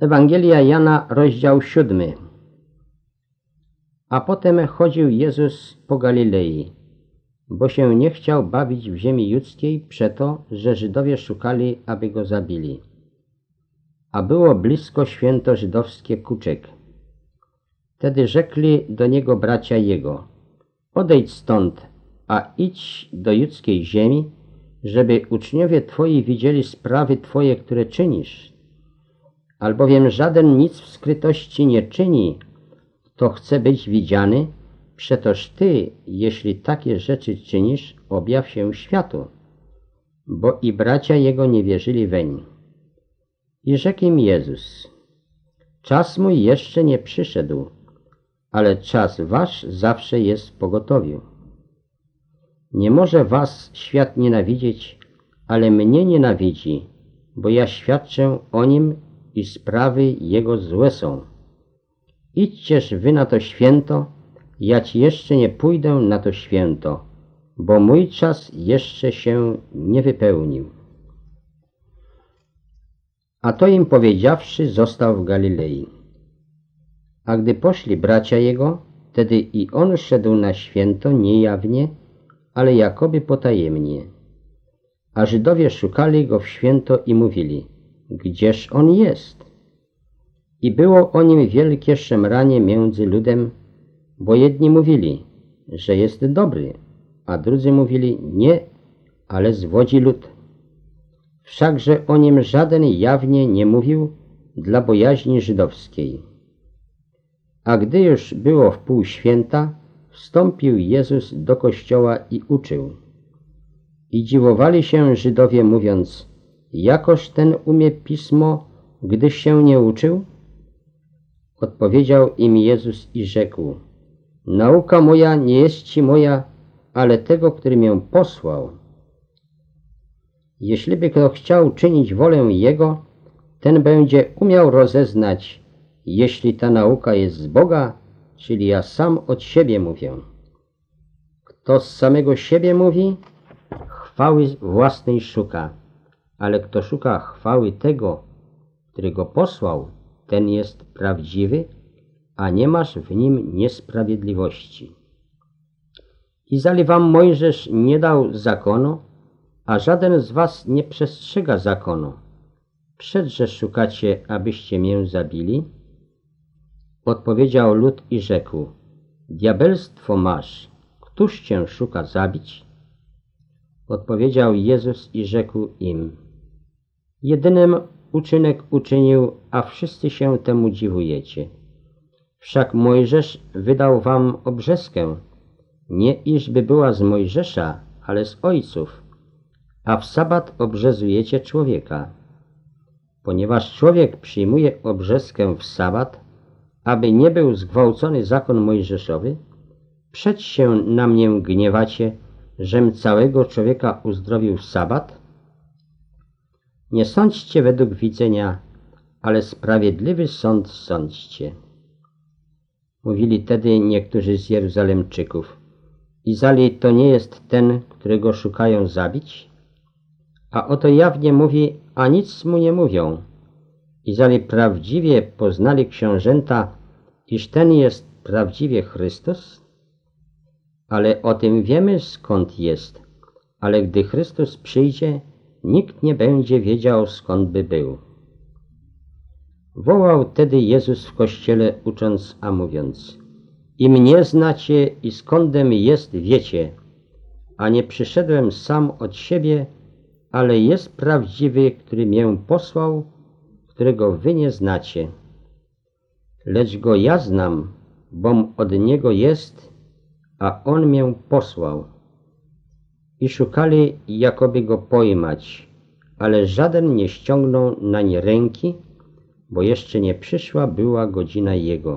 Ewangelia Jana, rozdział 7. A potem chodził Jezus po Galilei, bo się nie chciał bawić w ziemi judzkiej przeto, że Żydowie szukali, aby go zabili. A było blisko święto żydowskie Kuczek. Wtedy rzekli do niego bracia jego: odejdź stąd, a idź do judzkiej ziemi, żeby uczniowie twoi widzieli sprawy twoje, które czynisz. Albowiem żaden nic w skrytości nie czyni, kto chce być widziany, przetoż ty, jeśli takie rzeczy czynisz, objaw się światu. Bo i bracia jego nie wierzyli weń. I rzekł im Jezus: czas mój jeszcze nie przyszedł, ale czas wasz zawsze jest w pogotowiu. Nie może was świat nienawidzieć, ale mnie nienawidzi, bo ja świadczę o nim i sprawy jego złe są. Idźcież wy na to święto, ja ci jeszcze nie pójdę na to święto, bo mój czas jeszcze się nie wypełnił. A to im powiedziawszy, został w Galilei. A gdy poszli bracia jego, wtedy i on szedł na święto niejawnie, ale jakoby potajemnie. A Żydowie szukali go w święto i mówili: gdzież on jest? I było o nim wielkie szemranie między ludem, bo jedni mówili, że jest dobry, a drudzy mówili: nie, ale zwodzi lud. Wszakże o nim żaden jawnie nie mówił dla bojaźni żydowskiej. A gdy już było wpół święta, wstąpił Jezus do kościoła i uczył. I dziwowali się Żydowie, mówiąc: jakoż ten umie pismo, gdyż się nie uczył? Odpowiedział im Jezus i rzekł: nauka moja nie jest ci moja, ale tego, który mię posłał. Jeśliby kto chciał czynić wolę Jego, ten będzie umiał rozeznać, jeśli ta nauka jest z Boga, czyli ja sam od siebie mówię. Kto z samego siebie mówi, chwały własnej szuka, ale kto szuka chwały tego, który go posłał, ten jest prawdziwy, a nie masz w nim niesprawiedliwości. I zali wam Mojżesz nie dał zakonu, a żaden z was nie przestrzega zakonu. Przedże szukacie, abyście mię zabili? Odpowiedział lud i rzekł: diabelstwo masz, któż cię szuka zabić? Odpowiedział Jezus i rzekł im: jedynym uczynek uczynił, a wszyscy się temu dziwujecie. Wszak Mojżesz wydał wam obrzeskę, nie iżby była z Mojżesza, ale z ojców, a w sabat obrzezujecie człowieka. Ponieważ człowiek przyjmuje obrzeskę w sabat, aby nie był zgwałcony zakon mojżeszowy, przeć się na mnie gniewacie, żem całego człowieka uzdrowił w sabat? Nie sądźcie według widzenia, ale sprawiedliwy sąd sądźcie. Mówili tedy niektórzy z Jeruzalemczyków: Izali to nie jest ten, którego szukają zabić? A oto jawnie mówi, a nic mu nie mówią. Izali prawdziwie poznali książęta, iż ten jest prawdziwie Chrystus? Ale o tym wiemy, skąd jest, ale gdy Chrystus przyjdzie, nikt nie będzie wiedział, skąd by był. Wołał tedy Jezus w kościele, ucząc, a mówiąc: i mnie znacie i skądem jest wiecie, a nie przyszedłem sam od siebie, ale jest prawdziwy, który mię posłał, którego wy nie znacie. Lecz go ja znam, bom od niego jest, a on mię posłał. I szukali, jakoby go pojmać, ale żaden nie ściągnął nań ręki, bo jeszcze nie przyszła była godzina jego.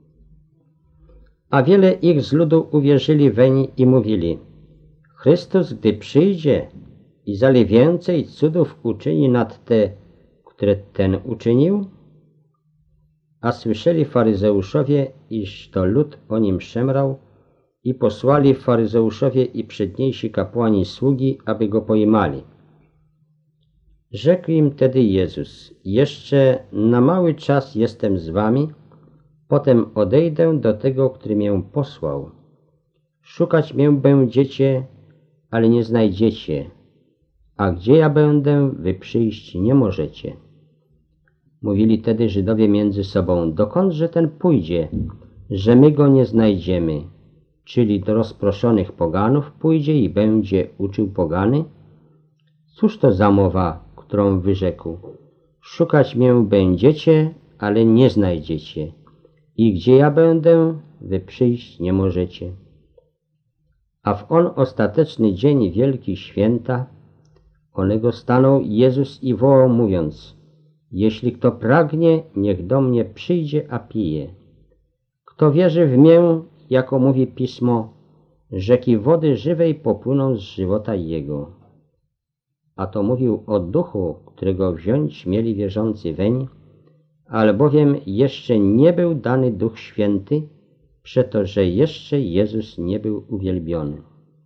A wiele ich z ludu uwierzyli weń i mówili: Chrystus, gdy przyjdzie, i zali więcej cudów uczyni nad te, które ten uczynił? A słyszeli faryzeuszowie, iż to lud o nim szemrał, i posłali faryzeuszowie i przedniejsi kapłani sługi, aby go pojmali. Rzekł im tedy Jezus: jeszcze na mały czas jestem z wami, potem odejdę do tego, który mię posłał. Szukać mię będziecie, ale nie znajdziecie, a gdzie ja będę, wy przyjść nie możecie. Mówili tedy Żydowie między sobą: dokądże ten pójdzie, że my go nie znajdziemy? Czyli do rozproszonych poganów pójdzie i będzie uczył pogany? Cóż to za mowa, którą wyrzekł? Szukać mię będziecie, ale nie znajdziecie. I gdzie ja będę, wy przyjść nie możecie. A w on ostateczny dzień wielki święta, onego stanął Jezus i wołał, mówiąc: jeśli kto pragnie, niech do mnie przyjdzie, a pije. Kto wierzy w mię, jako mówi Pismo, rzeki wody żywej popłyną z żywota jego. A to mówił o duchu, którego wziąć mieli wierzący weń, albowiem jeszcze nie był dany Duch Święty, przeto że jeszcze Jezus nie był uwielbiony.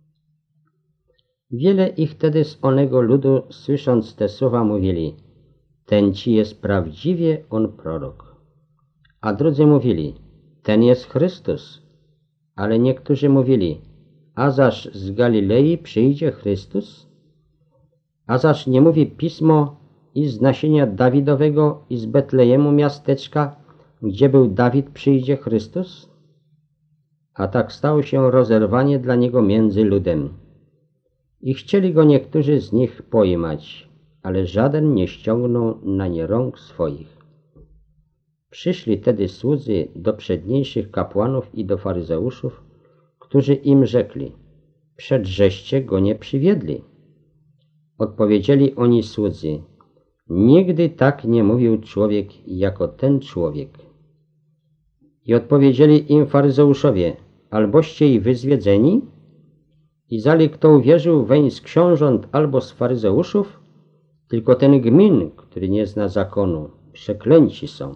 Wiele ich tedy z onego ludu, słysząc te słowa, mówili: ten ci jest prawdziwie on prorok. A drudzy mówili: ten jest Chrystus. Ale niektórzy mówili: a zaś z Galilei przyjdzie Chrystus? A zaś nie mówi Pismo i z nasienia Dawidowego i z Betlejemu miasteczka, gdzie był Dawid, przyjdzie Chrystus? A tak stało się rozerwanie dla niego między ludem. I chcieli go niektórzy z nich pojmać, ale żaden nie ściągnął na nie rąk swoich. Przyszli tedy słudzy do przedniejszych kapłanów i do faryzeuszów, którzy im rzekli: przedżeście go nie przywiedli. Odpowiedzieli oni słudzy: nigdy tak nie mówił człowiek jako ten człowiek. I odpowiedzieli im faryzeuszowie: alboście i wy zwiedzeni? I zali kto uwierzył weń z książąt albo z faryzeuszów? Tylko ten gmin, który nie zna zakonu, przeklęci są.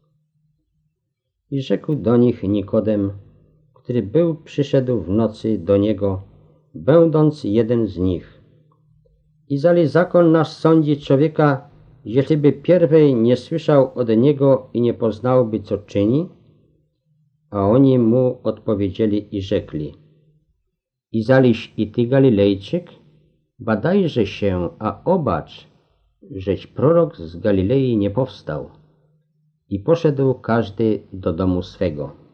I rzekł do nich Nikodem, który przyszedł w nocy do niego, będąc jeden z nich: i zali zakon nasz sądzi człowieka, jeżeliby pierwej nie słyszał od niego i nie poznałby, co czyni? A oni mu odpowiedzieli i rzekli: i zaliś i ty, Galilejczyk? Badajże się, a obacz, żeś prorok z Galilei nie powstał. I poszedł każdy do domu swego.